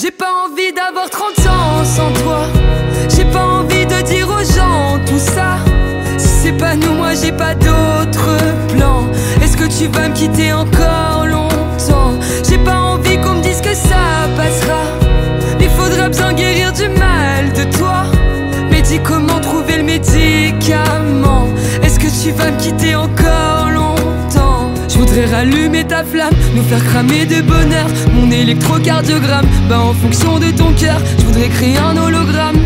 J'ai pas envie d'avoir 30 ans sans toi. J'ai pas envie de dire aux gens tout ça. Si c'est pas nous, moi j'ai pas d'autre plan. Est-ce que tu vas me quitter encore longtemps? J'ai pas envie qu'on me dise que ça passera. Il faudra bien guérir du mal de toi. Mais dis comment trouver le médicament. Est-ce que tu vas me quitter encore longtemps? Je voudrais rallumer ta flamme, nous faire cramer de bonheur. Mon électrocardiogramme, en fonction de ton cœur. Je voudrais créer un hologramme.